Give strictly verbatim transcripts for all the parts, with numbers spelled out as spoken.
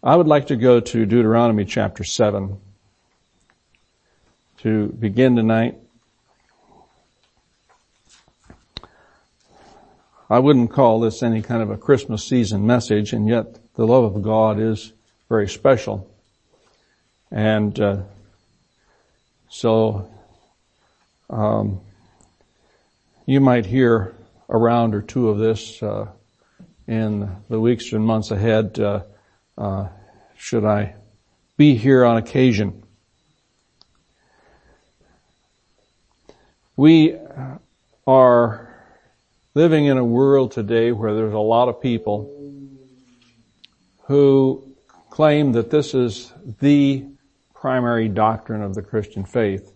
I would like to go to Deuteronomy chapter seven to begin tonight. I wouldn't call this any kind of a Christmas season message, and yet the love of God is very special. And uh, so um, you might hear a round or two of this uh, in the weeks and months ahead, uh, uh, should I be here on occasion. We are living in a world today where there's a lot of people who claim that this is the primary doctrine of the Christian faith.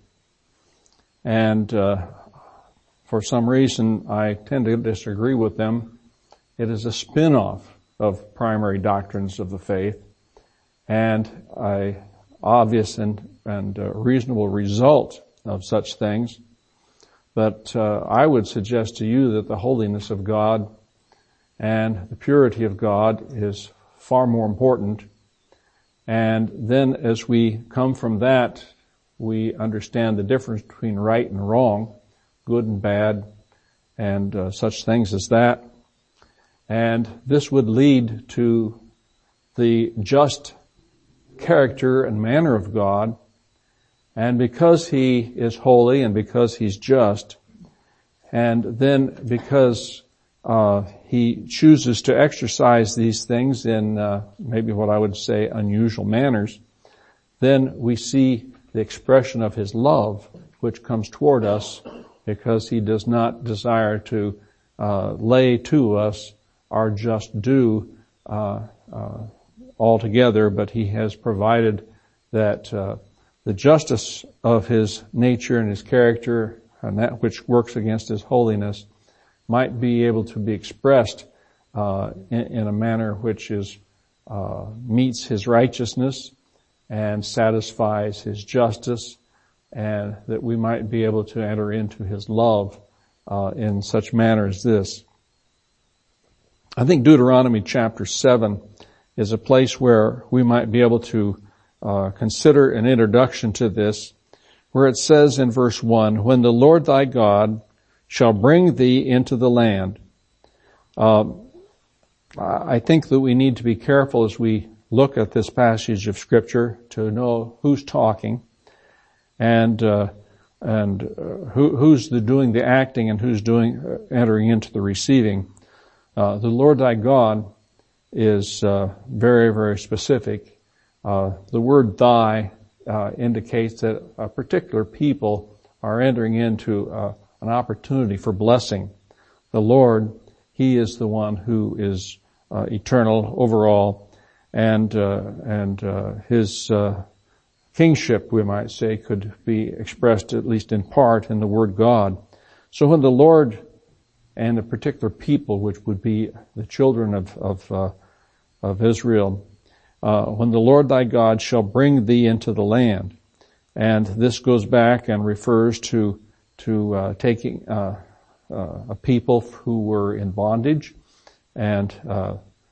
And uh, for some reason, I tend to disagree with them. It is a spin-off of primary doctrines of the faith, and a obvious and, and uh, reasonable result of such things. But uh, I would suggest to you that the holiness of God and the purity of God is far more important. And then as we come from that, we understand the difference between right and wrong, good and bad, and uh, such things as that. And this would lead to the just character and manner of God. And because He is holy and because He's just, and then because uh He chooses to exercise these things in uh maybe what I would say unusual manners, then we see the expression of His love which comes toward us, because He does not desire to uh lay to us our just due uh, uh altogether, but He has provided that uh the justice of His nature and His character, and that which works against His holiness, might be able to be expressed uh in, in a manner which is uh meets His righteousness and satisfies His justice, and that we might be able to enter into His love uh in such manner as this. I think Deuteronomy chapter seven is a place where we might be able to uh consider an introduction to this, where it says in verse one, "When the Lord thy God shall bring thee into the land." Uh, I think that we need to be careful as we look at this passage of Scripture to know who's talking, and uh, and uh, who, who's the doing the acting and who's doing uh, entering into the receiving. Uh, the Lord thy God is uh, very, very specific. Uh, the word thy uh, indicates that a particular people are entering into uh, an opportunity for blessing. The Lord, He is the one who is uh, eternal over all, and uh, and uh, His uh, kingship, we might say, could be expressed at least in part in the word God. So when the Lord and a particular people, which would be the children of of, uh, of Israel, uh, when the Lord thy God shall bring thee into the land, and this goes back and refers to to uh, taking uh, uh, a people who were in bondage and uh,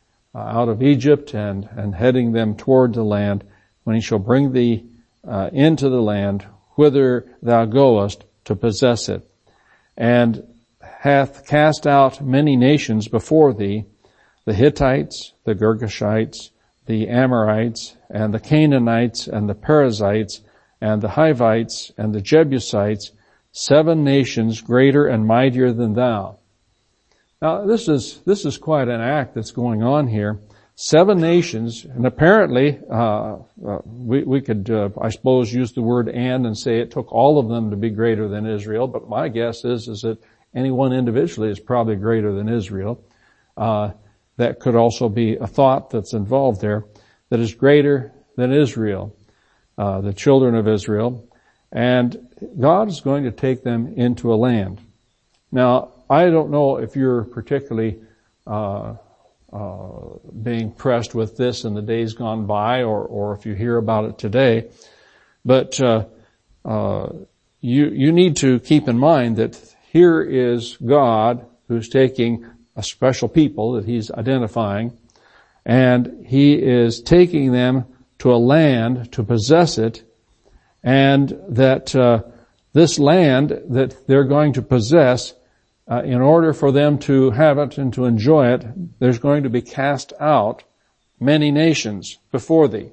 out of Egypt and and heading them toward the land. When He shall bring thee uh, into the land whither thou goest to possess it, and hath cast out many nations before thee, the Hittites, the Girgashites, the Amorites, and the Canaanites, and the Perizzites, and the Hivites, and the Jebusites, seven nations greater and mightier than thou. Now, this is, this is quite an act that's going on here. Seven nations, and apparently, uh, uh we, we could, uh, I suppose, use the word and and say it took all of them to be greater than Israel, but my guess is, is that any one individually is probably greater than Israel. Uh, that could also be a thought that's involved there, that is greater than Israel, uh, the children of Israel, and God is going to take them into a land. Now, I don't know if you're particularly uh, uh being pressed with this in the days gone by, or, or if you hear about it today, but uh, uh you you need to keep in mind that here is God who's taking a special people that He's identifying, and he is taking them to a land to possess it, and that uh, this land that they're going to possess, uh, in order for them to have it and to enjoy it, there's going to be cast out many nations before thee.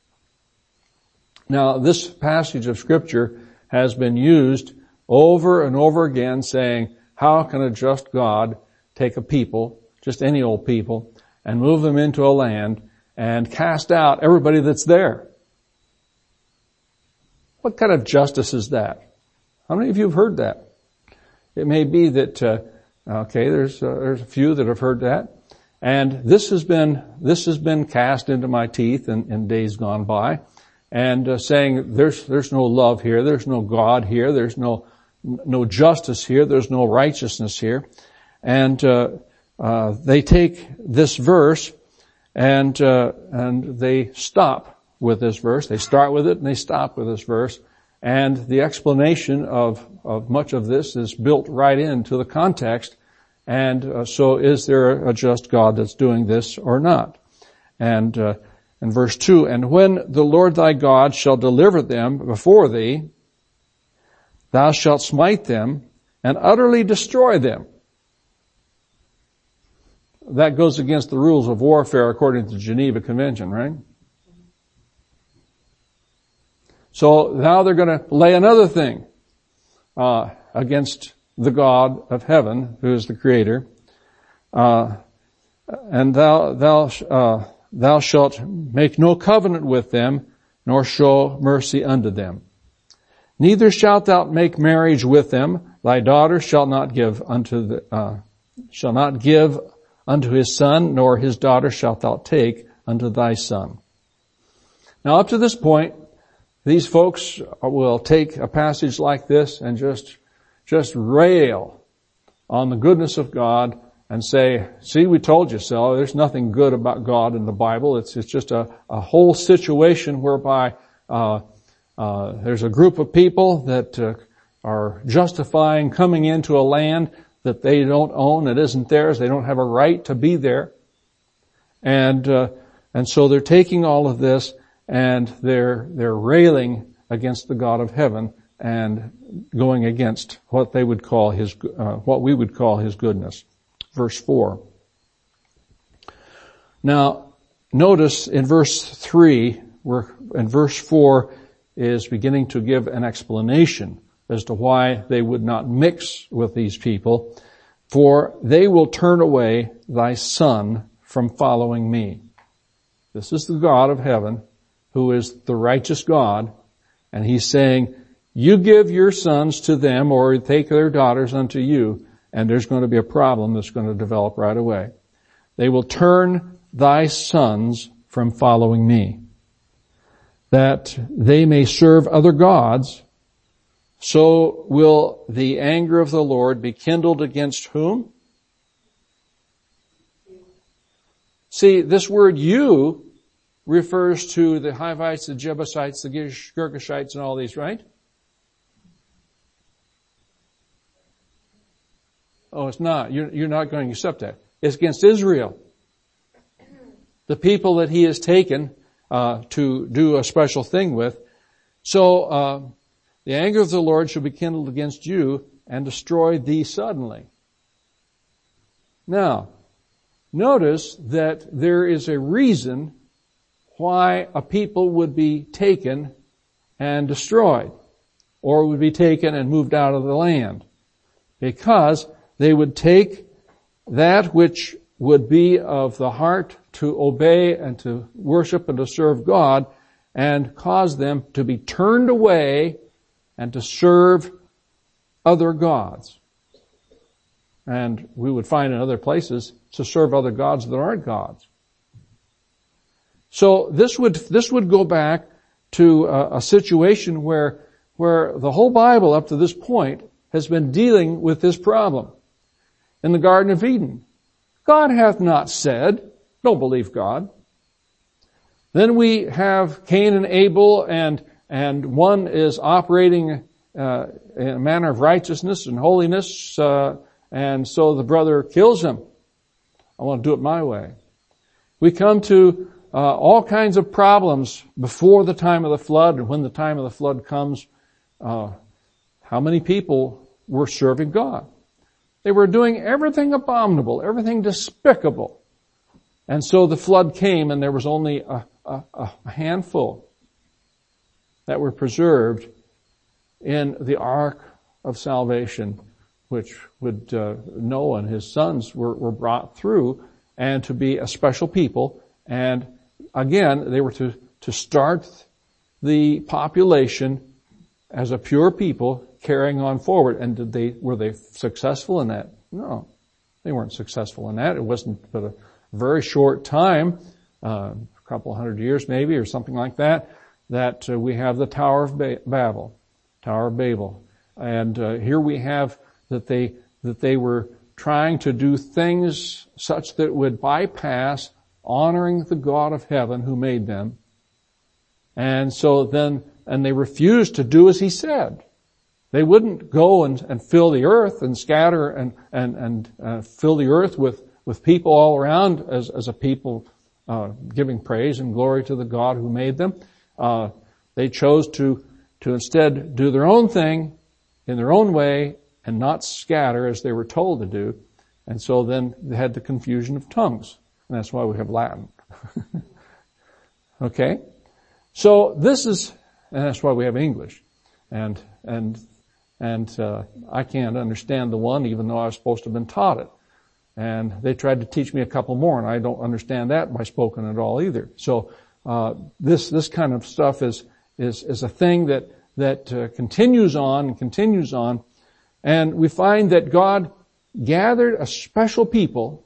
Now, this passage of Scripture has been used over and over again, saying, how can a just God take a people, just any old people, and move them into a land and cast out everybody that's there? What kind of justice is that? How many of you have heard that? It may be that, uh, okay, there's, uh, there's a few that have heard that. And this has been, this has been cast into my teeth in, in days gone by, and uh, saying there's, there's no love here, there's no God here, there's no, no justice here, there's no righteousness here. And, uh, uh, they take this verse and, uh, and they stop with this verse. They start with it and they stop with this verse. And the explanation of, of much of this is built right into the context. And uh, so is there a just God that's doing this or not? And uh, in verse two, and when the Lord thy God shall deliver them before thee, thou shalt smite them and utterly destroy them. That goes against the rules of warfare according to the Geneva Convention, right? So now they're going to lay another thing uh against the God of heaven, who is the Creator. Uh, and thou, thou, uh, thou shalt make no covenant with them, nor show mercy unto them. Neither shalt thou make marriage with them. Thy daughter shall not give unto the, uh, shall not give unto his son, nor his daughter shalt thou take unto thy son. Now up to this point, these folks will take a passage like this and just just rail on the goodness of God and say, see, we told you so. There's nothing good about God in the Bible. It's, it's just a, a whole situation whereby, uh, uh, there's a group of people that, uh, are justifying coming into a land that they don't own. It isn't theirs. They don't have a right to be there. And, uh, and so they're taking all of this and they're, they're railing against the God of heaven and going against what they would call his, uh, what we would call his goodness. Verse four. Now, notice in verse three, where in verse four is beginning to give an explanation as to why they would not mix with these people. For they will turn away thy son from following me. This is the God of heaven, who is the righteous God, and he's saying, you give your sons to them or take their daughters unto you, and there's going to be a problem that's going to develop right away. They will turn thy sons from following me, that they may serve other gods. So will the anger of the Lord be kindled against whom? See, this word you refers to the Hivites, the Jebusites, the Girgashites, and all these, right? Oh, it's not. You're, you're not going to accept that. It's against Israel. The people that he has taken uh to do a special thing with. So, uh the anger of the Lord shall be kindled against you and destroy thee suddenly. Now, notice that there is a reason why a people would be taken and destroyed, or would be taken and moved out of the land. Because they would take that which would be of the heart to obey and to worship and to serve God, and cause them to be turned away and to serve other gods. And we would find in other places to serve other gods that aren't gods. So this would, this would go back to a, a situation where, where the whole Bible up to this point has been dealing with this problem. In the Garden of Eden, God hath not said, don't believe God. Then we have Cain and Abel, and and one is operating uh, in a manner of righteousness and holiness, uh, and so the brother kills him. I want to do it my way. We come to uh, all kinds of problems before the time of the flood, and when the time of the flood comes, uh, how many people were serving God? They were doing everything abominable, everything despicable. And so the flood came, and there was only a, a, a handful that were preserved in the ark of salvation, which would uh, Noah and his sons were, were brought through, and to be a special people. And again, they were to, to start the population as a pure people carrying on forward. And did they, were they successful in that? No, they weren't successful in that. It wasn't but a very short time, uh, a couple hundred years maybe, or something like that, that uh, we have the Tower of ba- Babel, Tower of Babel. And uh, here we have that they, that they were trying to do things such that would bypass honoring the God of heaven who made them. And so then, and they refused to do as he said. They wouldn't go and, and fill the earth and scatter and, and, and uh, fill the earth with, with people all around as, as a people uh, giving praise and glory to the God who made them. Uh, they chose to, to instead do their own thing in their own way and not scatter as they were told to do. And so then they had the confusion of tongues. And that's why we have Latin. Okay? So this is, and that's why we have English. And, and, and, uh, I can't understand the one even though I was supposed to have been taught it. And they tried to teach me a couple more, and I don't understand that by spoken at all either. So, uh, this, this kind of stuff is, is, is a thing that, that, uh, continues on and continues on. And we find that God gathered a special people,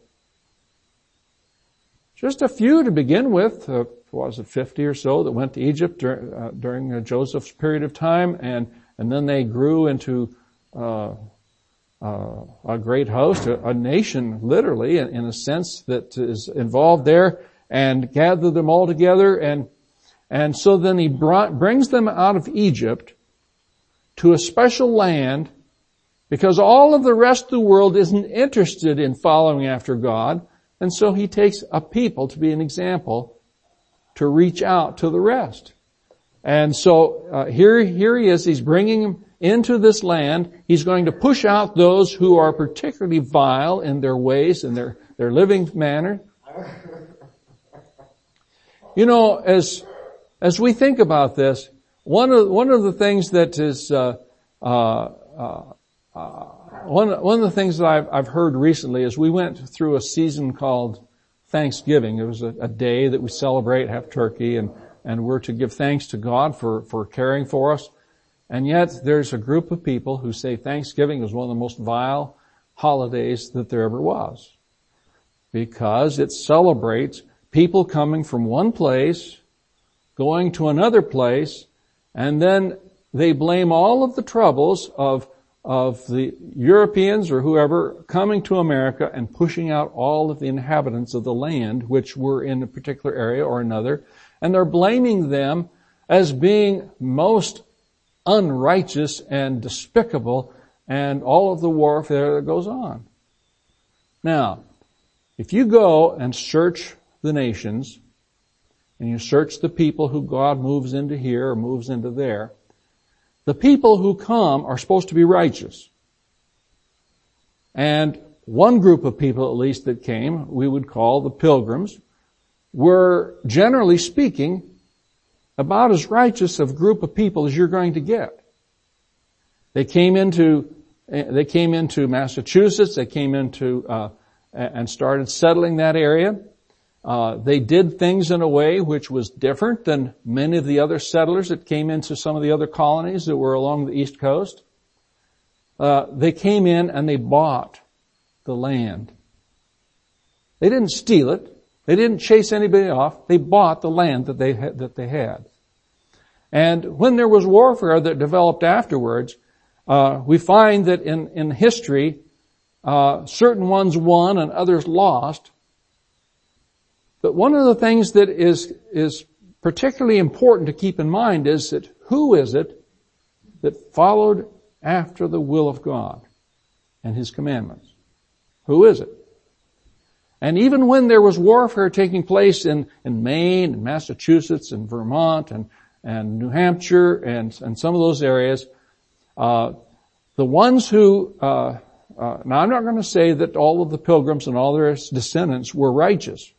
just a few to begin with, uh, was it fifty or so that went to Egypt dur- uh, during uh, Joseph's period of time, and, and then they grew into, uh, uh, a great host, a, a nation literally in, in a sense that is involved there, and gathered them all together, and, and so then he brought, brings them out of Egypt to a special land, because all of the rest of the world isn't interested in following after God, and so he takes a people to be an example to reach out to the rest. And so uh, here, here he is. He's bringing them into this land. He's going to push out those who are particularly vile in their ways and their their living manner. You know, as as we think about this, one of one of the things that is uh, uh, uh, uh, one one of the things that I've I've heard recently is we went through a season called Thanksgiving. It was a, a day that we celebrate, have turkey, and, and we're to give thanks to God for, for caring for us. And yet there's a group of people who say Thanksgiving is one of the most vile holidays that there ever was, because it celebrates people coming from one place, going to another place, and then they blame all of the troubles of of the Europeans or whoever coming to America and pushing out all of the inhabitants of the land which were in a particular area or another, and they're blaming them as being most unrighteous and despicable and all of the warfare that goes on. Now, if you go and search the nations and you search the people who God moves into here or moves into there, the people who come are supposed to be righteous. And one group of people at least that came, we would call the pilgrims, were generally speaking about as righteous a group of people as you're going to get. They came into, they came into Massachusetts, they came into, uh, and started settling that area. Uh, they did things in a way which was different than many of the other settlers that came into some of the other colonies that were along the East Coast. Uh, they came in and they bought the land. They didn't steal it. They didn't chase anybody off. They bought the land that they had, that they had. And when there was warfare that developed afterwards, uh, we find that in, in history, uh, certain ones won and others lost. But one of the things that is, is particularly important to keep in mind is that who is it that followed after the will of God and His commandments? Who is it? And even when there was warfare taking place in, in Maine and Massachusetts and Vermont and, and New Hampshire and, and some of those areas, uh, the ones who, uh, uh, now I'm not going to say that all of the Pilgrims and all their descendants were righteous.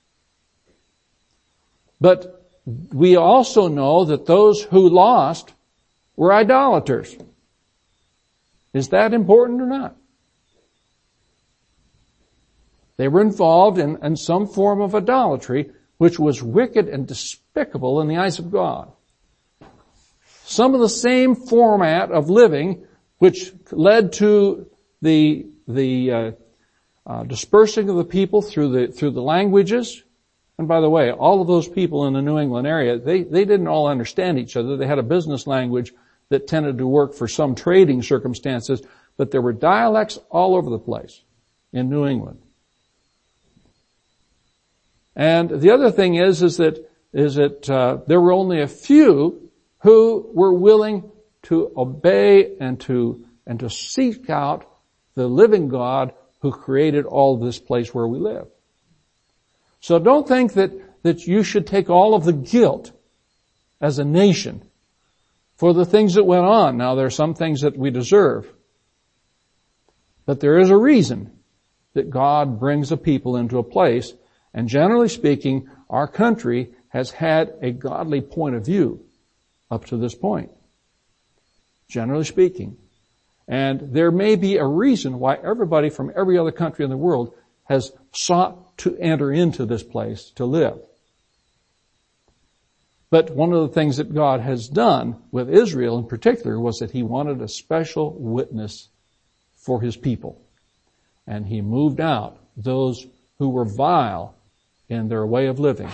But we also know that those who lost were idolaters. Is that important or not? They were involved in, in some form of idolatry, which was wicked and despicable in the eyes of God. Some of the same format of living, which led to the the uh, uh, dispersing of the people through the through the languages. And by the way, all of those people in the New England area, they they didn't all understand each other. They had a business language that tended to work for some trading circumstances, but there were dialects all over the place in New England. And the other thing is, is that, is that, uh, there were only a few who were willing to obey and to, and to seek out the living God who created all this place where we live. So don't think that, that you should take all of the guilt as a nation for the things that went on. Now, there are some things that we deserve. But there is a reason that God brings a people into a place. And generally speaking, our country has had a godly point of view up to this point. Generally speaking. And there may be a reason why everybody from every other country in the world has sought to enter into this place to live. But one of the things that God has done with Israel in particular was that He wanted a special witness for His people. And He moved out those who were vile in their way of living.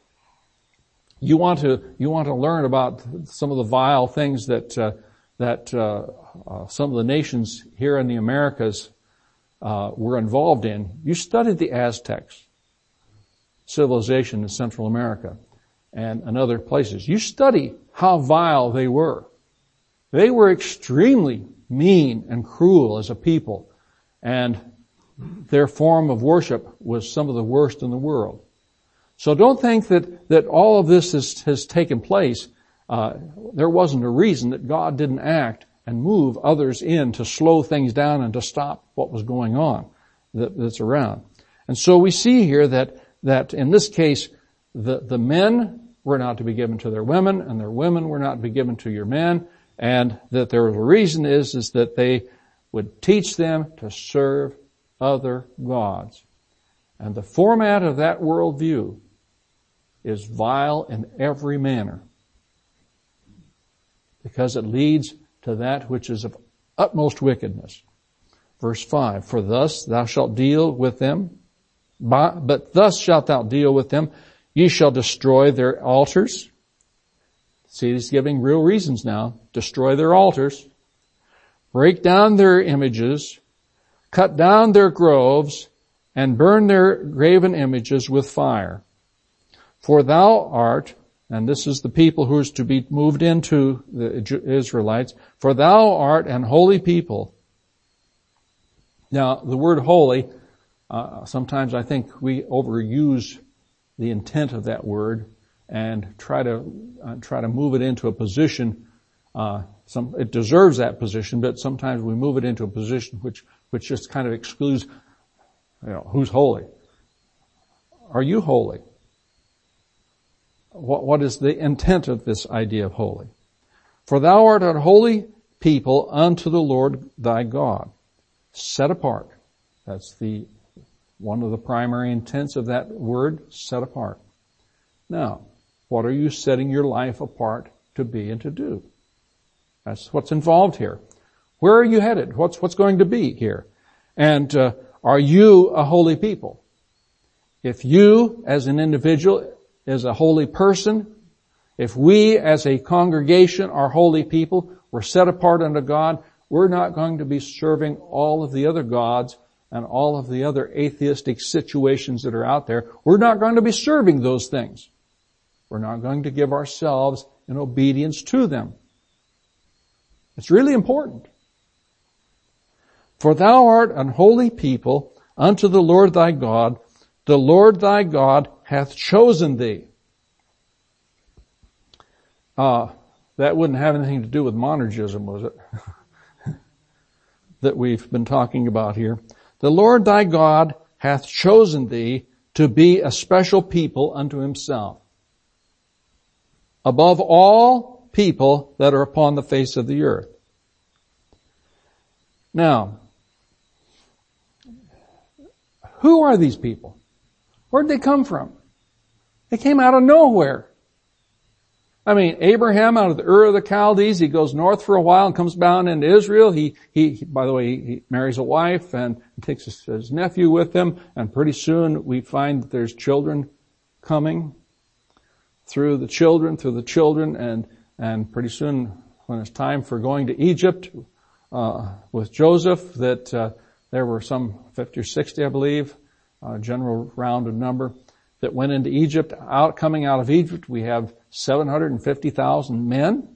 You want to, you want to learn about some of the vile things that, uh, that, uh, uh, some of the nations here in the Americas, uh, were involved in. You study the Aztecs civilization in Central America and, and other places. You study how vile they were. They were extremely mean and cruel as a people, and their form of worship was some of the worst in the world. So don't think that, that all of this has, has taken place. Uh, there wasn't a reason that God didn't act and move others in to slow things down and to stop what was going on that, that's around. And so we see here that, that in this case, the, the men were not to be given to their women, and their women were not to be given to your men, and that there was a reason is, is that they would teach them to serve other gods. And the format of that worldview is vile in every manner, because it leads to that which is of utmost wickedness. Verse five, for thus thou shalt deal with them, but thus shalt thou deal with them, ye shall destroy their altars. See, he's giving real reasons now. Destroy their altars, break down their images, cut down their groves, and burn their graven images with fire. For thou art, and this is the people who is to be moved into the Israelites, for thou art an holy people. Now, the word holy, uh, sometimes I think we overuse the intent of that word and try to uh, try to move it into a position. Uh, some it deserves that position, but sometimes we move it into a position which which just kind of excludes, you know, who's holy. Are you holy? What, what is the intent of this idea of holy? For thou art a holy people unto the Lord thy God, set apart. That's the one of the primary intents of that word, set apart. Now, what are you setting your life apart to be and to do? That's what's involved here. Where are you headed? What's what's going to be here? And uh, are you a holy people? If you, as an individual, is a holy person, if we as a congregation are holy people, we're set apart unto God, we're not going to be serving all of the other gods and all of the other atheistic situations that are out there. We're not going to be serving those things. We're not going to give ourselves in obedience to them. It's really important. For thou art an holy people unto the Lord thy God, The Lord thy God hath chosen thee. Uh, that wouldn't have anything to do with monergism, was it? That we've been talking about here. The Lord thy God hath chosen thee to be a special people unto himself, above all people that are upon the face of the earth. Now, who are these people? Where'd they come from? They came out of nowhere. I mean, Abraham out of the Ur of the Chaldees, he goes north for a while and comes down into Israel. He, he, by the way, he marries a wife and takes his, his nephew with him, and pretty soon we find that there's children coming through the children, through the children, and, and pretty soon when it's time for going to Egypt, uh, with Joseph, that, uh, there were some fifty or sixty, I believe, a general rounded number, that went into Egypt. Out, coming out of Egypt, we have seven hundred fifty thousand men.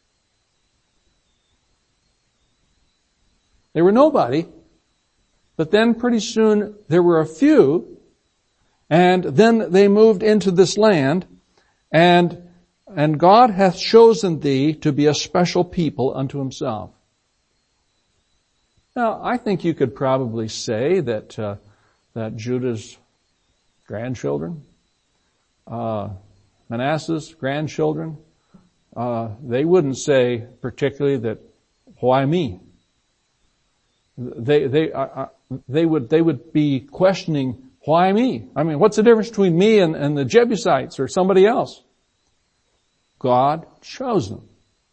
They were nobody, but then pretty soon there were a few, and then they moved into this land, and, and God hath chosen thee to be a special people unto himself. Now, I think you could probably say that, uh, that Judah's grandchildren, uh, Manasseh's grandchildren, uh, they wouldn't say particularly that, why me? They, they, uh, they would, they would be questioning, why me? I mean, what's the difference between me and, and the Jebusites or somebody else? God chose them.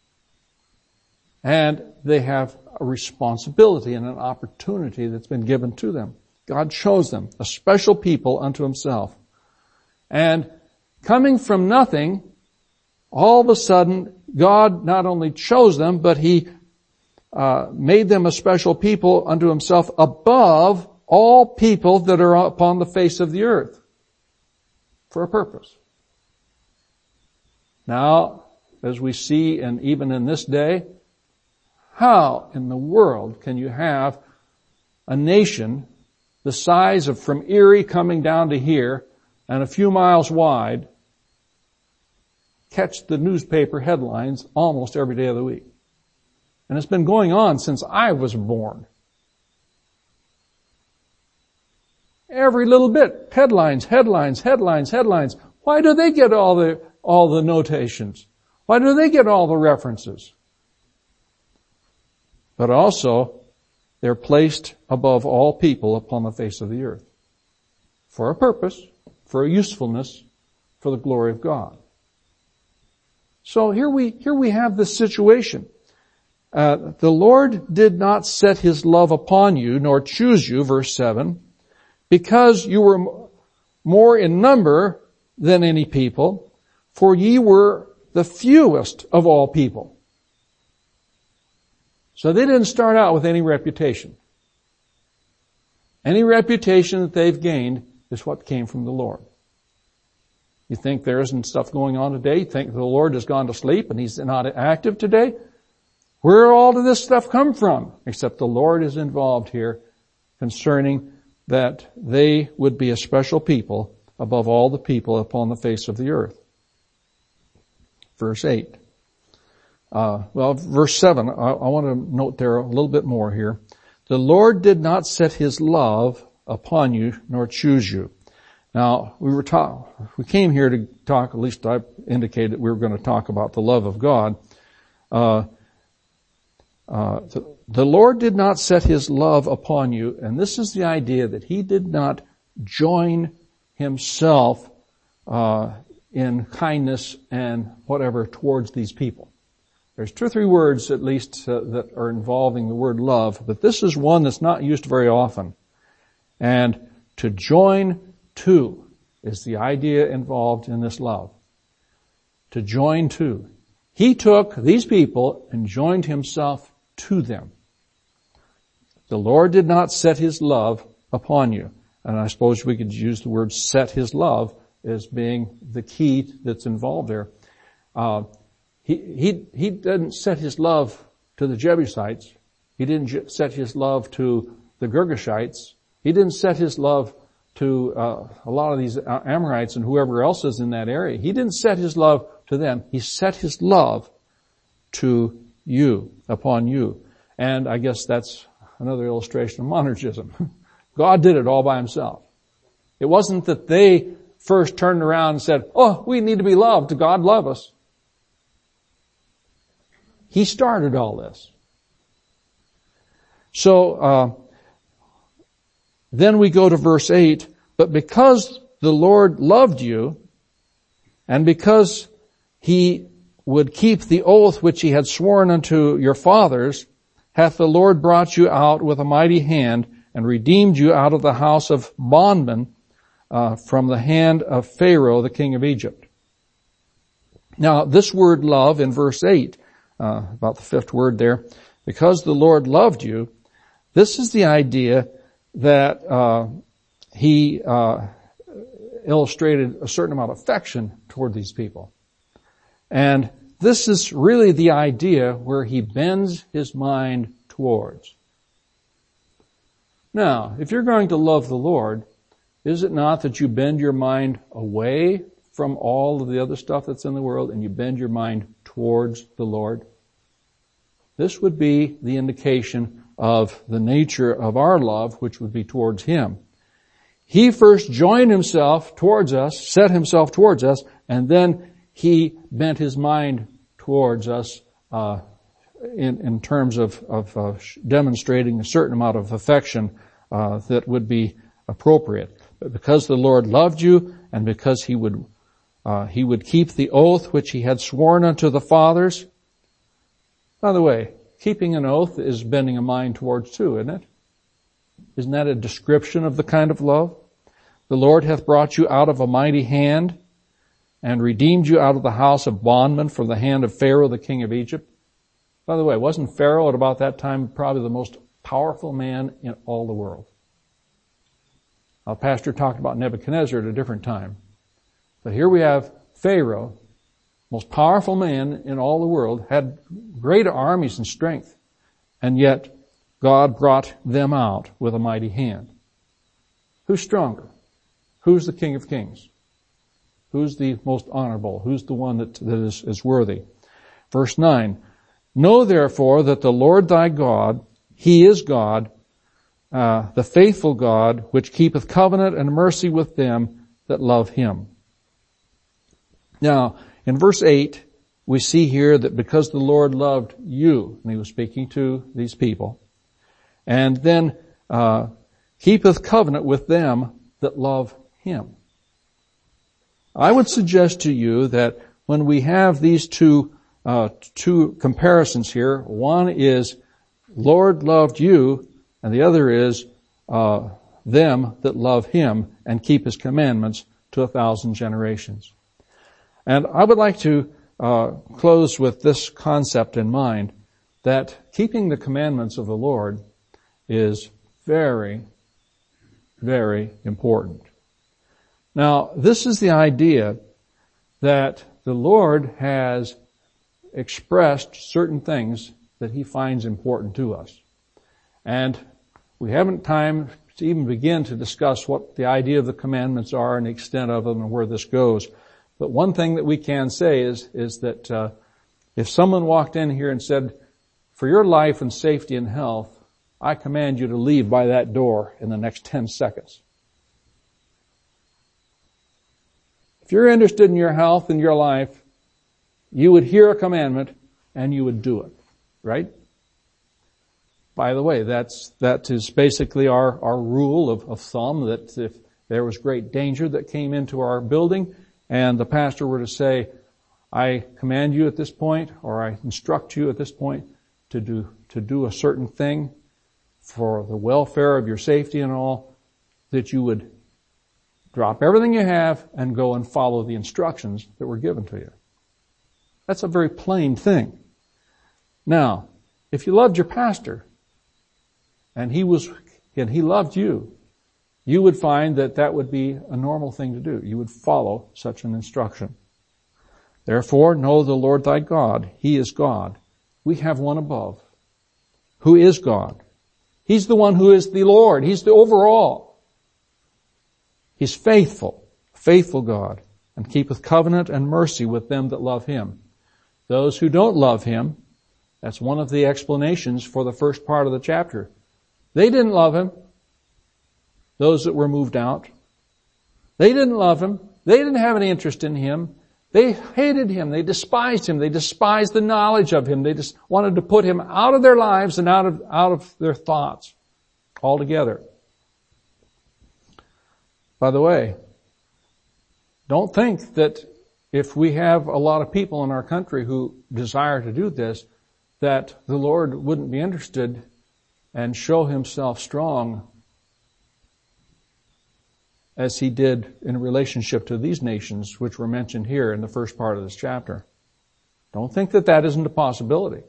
And they have a responsibility and an opportunity that's been given to them. God chose them, a special people unto himself. And coming from nothing, all of a sudden, God not only chose them, but he uh, made them a special people unto himself above all people that are upon the face of the earth for a purpose. Now, as we see, and even in this day, how in the world can you have a nation the size of from Erie coming down to here and a few miles wide catch the newspaper headlines almost every day of the week? And it's been going on since I was born. Every little bit, headlines, headlines, headlines, headlines. Why do they get all the, all the notations? Why do they get all the references? But also, they're placed above all people upon the face of the earth. For a purpose, for a usefulness, for the glory of God. So here we, here we have this situation. Uh, the Lord did not set his love upon you, nor choose you, verse seven, because you were more in number than any people, for ye were the fewest of all people. So they didn't start out with any reputation. Any reputation that they've gained is what came from the Lord. You think there isn't stuff going on today? You think the Lord has gone to sleep and he's not active today? Where all did this stuff come from? Except the Lord is involved here concerning that they would be a special people above all the people upon the face of the earth. Verse eight. Uh, well, verse seven, I, I want to note there a little bit more here. The Lord did not set his love upon you, nor choose you. Now, we were talk, we came here to talk, at least I indicated that we were going to talk about the love of God. Uh, uh, the, the Lord did not set his love upon you, and this is the idea that he did not join himself, uh, in kindness and whatever towards these people. There's two or three words at least uh, that are involving the word love, but this is one that's not used very often. And to join to is the idea involved in this love. To join to. He took these people and joined himself to them. The Lord did not set his love upon you. And I suppose we could use the word set his love as being the key that's involved there. Uh, He, he, he didn't set his love to the Jebusites. He didn't set his love to the Girgashites. He didn't set his love to uh, a lot of these Amorites and whoever else is in that area. He didn't set his love to them. He set his love to you, upon you. And I guess that's another illustration of monergism. God did it all by himself. It wasn't that they first turned around and said, oh, we need to be loved. God love us. He started all this. So, uh, then we go to verse eight, but because the Lord loved you, and because he would keep the oath which he had sworn unto your fathers, hath the Lord brought you out with a mighty hand, and redeemed you out of the house of bondmen, uh, from the hand of Pharaoh, the king of Egypt. Now, this word love in verse eight, uh, about the fifth word there, because the Lord loved you, this is the idea that uh he uh illustrated a certain amount of affection toward these people. And this is really the idea where he bends his mind towards. Now, if you're going to love the Lord, is it not that you bend your mind away from all of the other stuff that's in the world and you bend your mind towards the Lord? This would be the indication of the nature of our love, which would be towards him. He first joined himself towards us, set himself towards us, and then he bent his mind towards us uh, in, in terms of, of uh, demonstrating a certain amount of affection uh, that would be appropriate. But because the Lord loved you, and because he would uh, he would keep the oath which he had sworn unto the fathers. By the way, keeping an oath is bending a mind towards too, isn't it? Isn't that a description of the kind of love? The Lord hath brought you out of a mighty hand and redeemed you out of the house of bondmen from the hand of Pharaoh, the king of Egypt. By the way, wasn't Pharaoh at about that time probably the most powerful man in all the world? Our pastor talked about Nebuchadnezzar at a different time. But here we have Pharaoh, most powerful man in all the world, had great armies and strength, and yet God brought them out with a mighty hand. Who's stronger? Who's the King of Kings? Who's the most honorable? Who's the one that, that is, is worthy? Verse nine, know therefore that the Lord thy God, he is God, uh, the faithful God, which keepeth covenant and mercy with them that love him. Now, in verse eight, we see here that because the Lord loved you, and he was speaking to these people, and then uh keepeth covenant with them that love him. I would suggest to you that when we have these two uh two comparisons here, one is Lord loved you, and the other is uh them that love him and keep his commandments to a thousand generations. And I would like to uh close with this concept in mind, that keeping the commandments of the Lord is very, very important. Now, this is the idea that the Lord has expressed certain things that he finds important to us. And we haven't time to even begin to discuss what the idea of the commandments are and the extent of them and where this goes. But one thing that we can say is, is that uh, if someone walked in here and said, for your life and safety and health, I command you to leave by that door in the next ten seconds. If you're interested in your health and your life, you would hear a commandment and you would do it, right? By the way, that's, that is basically our, our rule of, of thumb, that if there was great danger that came into our building and the pastor were to say, I command you at this point, or I instruct you at this point to do, to do a certain thing for the welfare of your safety and all, that you would drop everything you have and go and follow the instructions that were given to you. That's a very plain thing. Now, if you loved your pastor and he was, and he loved you, you would find that that would be a normal thing to do. You would follow such an instruction. Therefore, know the Lord thy God. He is God. We have one above, who is God. He's the one who is the Lord. He's the overall. He's faithful, faithful God, and keepeth covenant and mercy with them that love Him. Those who don't love Him, that's one of the explanations for the first part of the chapter. They didn't love Him. Those that were moved out. They didn't love Him. They didn't have any interest in Him. They hated Him. They despised Him. They despised the knowledge of Him. They just wanted to put Him out of their lives and out of, out of their thoughts altogether. By the way, don't think that if we have a lot of people in our country who desire to do this, that the Lord wouldn't be interested and show Himself strong as He did in relationship to these nations, which were mentioned here in the first part of this chapter. Don't think that that isn't a possibility.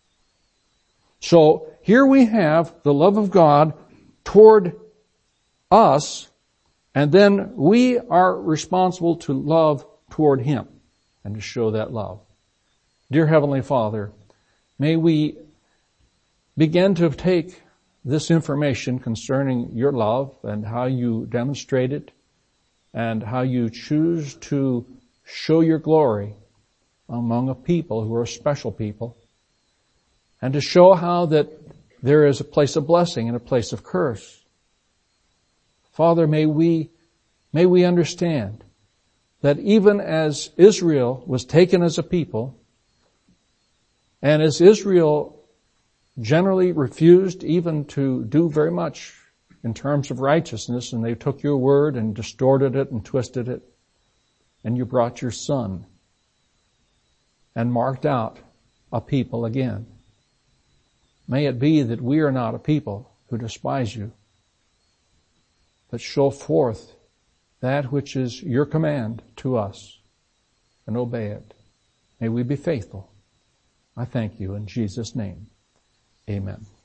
So here we have the love of God toward us, and then we are responsible to love toward Him and to show that love. Dear Heavenly Father, may we begin to take this information concerning your love and how you demonstrate it and how you choose to show your glory among a people who are special people, and to show how that there is a place of blessing and a place of curse. Father, may we, may we understand that even as Israel was taken as a people, and as Israel generally refused even to do very much in terms of righteousness, and they took your word and distorted it and twisted it, and you brought your Son and marked out a people again. May it be that we are not a people who despise you, but show forth that which is your command to us and obey it. May we be faithful. I thank you in Jesus' name. Amen.